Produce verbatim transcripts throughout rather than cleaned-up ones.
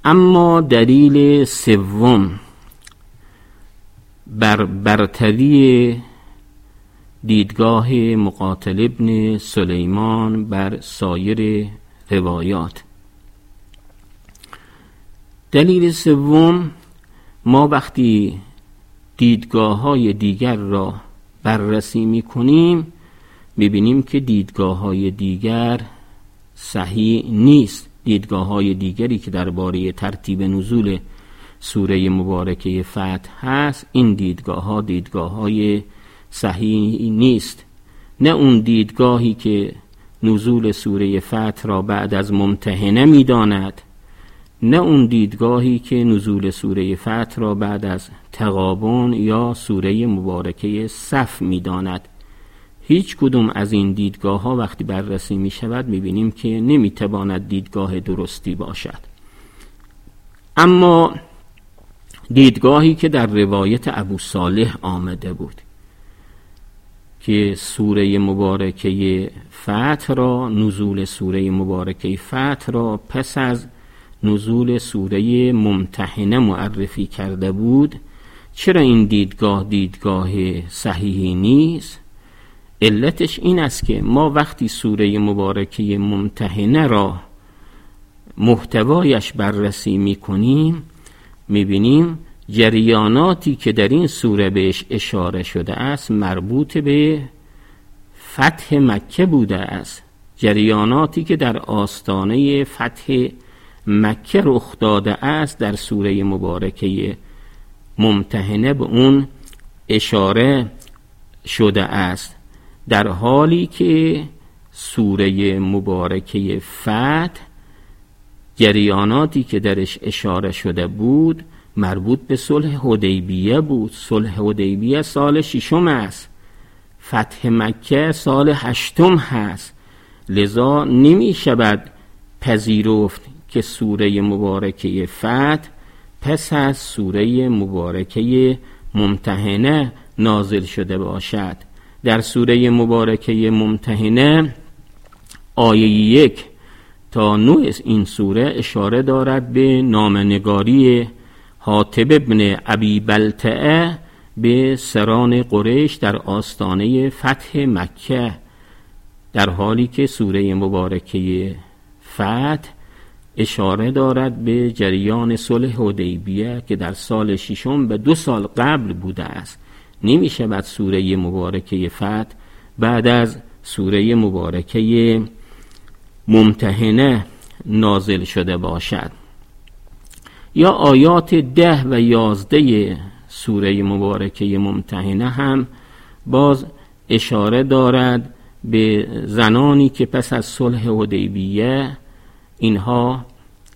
اما دلیل سوم بر برتری دیدگاه مقاتل ابن سلیمان بر سایر روایات. دلیل سوم، ما وقتی دیدگاه‌های دیگر را بررسی می‌کنیم می‌بینیم که دیدگاه‌های دیگر صحیح نیست. دیدگاه‌های دیگری که درباره ترتیب نزول سوره مبارکه فتح هست، این دیدگاه‌ها دیدگاه‌های صحیح نیست. نه اون دیدگاهی که نزول سوره فتح را بعد از ممتحنه می‌داند، نه اون دیدگاهی که نزول سوره فتح را بعد از تغابن یا سوره مبارکه صف می‌داند. هیچ کدوم از این دیدگاه ها وقتی بررسی می شود می بینیم که نمی تواند دیدگاه درستی باشد. اما دیدگاهی که در روایت ابو صالح آمده بود که سوره مبارکه فتح را، نزول سوره مبارکه فتح را پس از نزول سوره ممتحنه معرفی کرده بود، چرا این دیدگاه دیدگاه صحیحی نیست؟ علتش این است که ما وقتی سوره مبارکه ممتحنه را محتوایش بررسی می کنیم می بینیم جریاناتی که در این سوره بهش اشاره شده است مربوط به فتح مکه بوده است. جریاناتی که در آستانه فتح مکه رخ داده است در سوره مبارکه ممتحنه به اون اشاره شده است، در حالی که سوره مبارکه فتح جریاناتی که درش اشاره شده بود مربوط به صلح حدیبیه بود. صلح حدیبیه سال ششم است، فتح مکه سال هشتم هست. لذا نمی شود پذیرفت که سوره مبارکه فتح پس از سوره مبارکه ممتحنه نازل شده باشد. در سوره مبارکه ممتحنه آیه یک تا نه این سوره اشاره دارد به نامنگاری حاطب ابن ابی بلتعه به سران قریش در آستانه فتح مکه، در حالی که سوره مبارکه فتح اشاره دارد به جریان صلح حدیبیه که در سال ششم به دو سال قبل بوده است. نمی شود سوره مبارکه فتح بعد از سوره مبارکه ممتحنه نازل شده باشد. یا آیات ده و یازده سوره مبارکه ممتحنه هم باز اشاره دارد به زنانی که پس از صلح حدیبیه اینها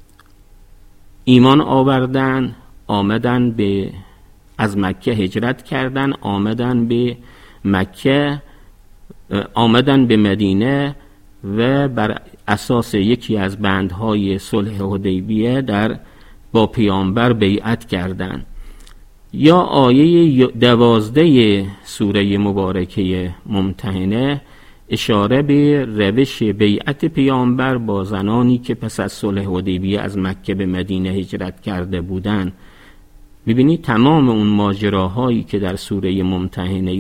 ایمان آوردن، آمدن به از مکه هجرت کردن، آمدن به مکه، آمدن به مدینه و بر اساس یکی از بندهای صلح حدیبیه در با پیامبر بیعت کردند. یا آیه دوازده سوره مبارکه ممتحنه اشاره به روش بیعت پیامبر با زنانی که پس از صلح حدیبیه از مکه به مدینه هجرت کرده بودند. می‌بینید تمام اون ماجراهایی که در سوره ممتحنه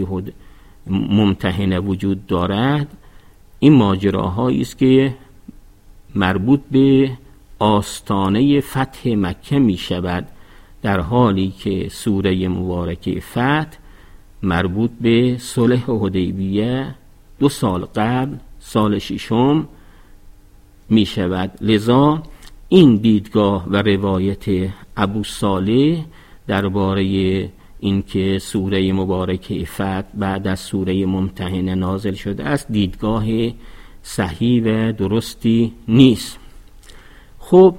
ممتحنه وجود دارد این ماجراهایی است که مربوط به آستانه فتح مکه می شود، در حالی که سوره مبارکه فتح مربوط به صلح حدیبیه دو سال قبل سال ششم می شود. لذا این دیدگاه و روایت ابو صالح درباره اینکه سوره مبارکه فتح بعد از سوره ممتحنه نازل شده است دیدگاه صحیح و درستی نیست. خب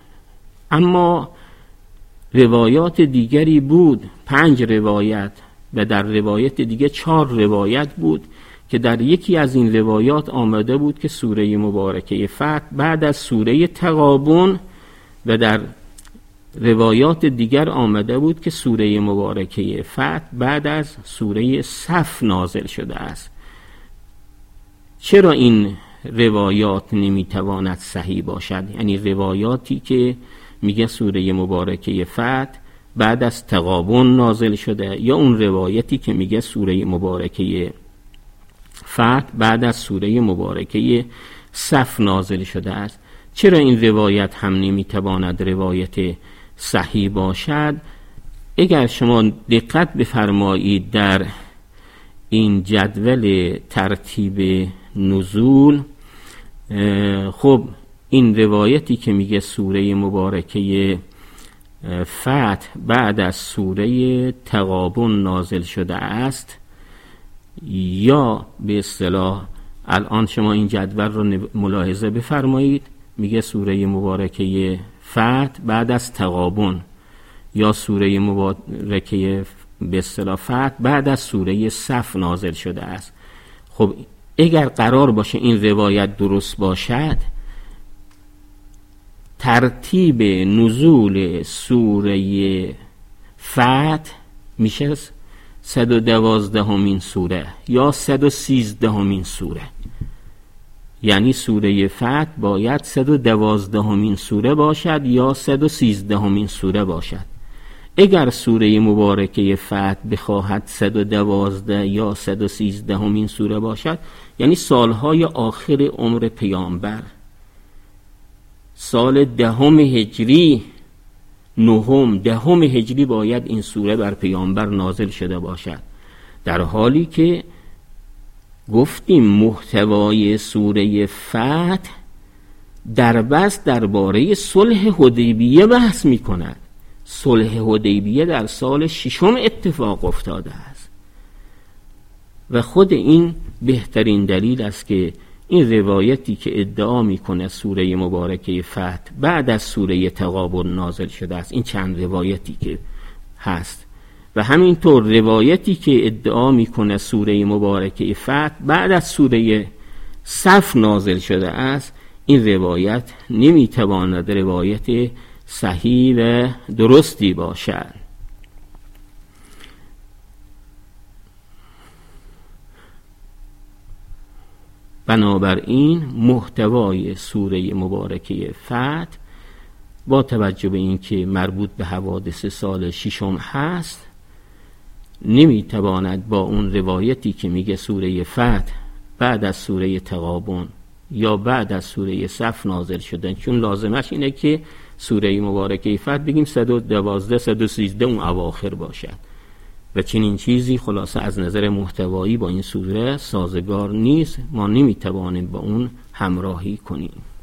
اما روایات دیگری بود، پنج روایت و در روایت دیگه چهار روایت بود که در یکی از این روایات آمده بود که سوره مبارکه فتح بعد از سوره تغابن و در روایات دیگر آمده بود که سوره مبارکه فتح بعد از سوره صف نازل شده است. چرا این روایات نمیتواند صحیح باشد؟ یعنی روایاتی که میگه سوره مبارکه فتح بعد از تغابن نازل شده، یا اون روایتی که میگه سوره مبارکه فتح بعد از سوره مبارکه صف نازل شده است. چرا این روایت هم نمیتواند روایت صحیح باشد؟ اگر شما دقت بفرمایید در این جدول ترتیب نزول، خب این روایتی که میگه سوره مبارکه فتح بعد از سوره تغابن نازل شده است، یا به اصطلاح الان شما این جدول رو ملاحظه بفرمایید، میگه سوره مبارکه فتح بعد از تغابن، یا سوره مبارکه به اصطلاح فتح بعد از سوره صف نازل شده است. خب اگر قرار باشه این روایت درست باشد، ترتیب نزول سوره فتح میشه صد و دوازدهمین سوره یا صد و سیزدهمین سوره، یعنی سوره فتح باید صد و دوازدهمین سوره باشد یا صد و سیزدهمین سوره باشد. اگر سوره مبارکه فتح بخواهد صد و دوازده یا صد و سیزدهمین سوره باشد، یعنی سالهای آخر عمر پیامبر، سال دهم هجری، نهم دهم هجری باید این سوره بر پیامبر نازل شده باشد، در حالی که گفتیم محتوای سوره فتح در بس درباره صلح حدیبیه بحث می کند. صلح حدیبیه در سال ششم اتفاق افتاده است و خود این بهترین دلیل است که این روایتی که ادعا میکنه سوره مبارکه فتح بعد از سوره تغابن نازل شده است، این چند روایتی که هست، و همینطور روایتی که ادعا میکنه سوره مبارکه فتح بعد از سوره صف نازل شده است، این روایت نمیتواند روایت صحیح و درستی باشد. بنابراین محتوای سوره مبارکه فتح با توجه به اینکه مربوط به حوادث سال ششم هست، نمیتواند با اون روایتی که میگه سوره فتح بعد از سوره تغابن یا بعد از سوره صف نازل شدن، چون لازمش اینه که سوره مبارکه فتح بگیم صد و دوازده صد و سیزده اون اواخر باشد و چنین چیزی خلاصه از نظر محتوایی با این سوره سازگار نیست، ما نمیتوانیم با اون همراهی کنیم.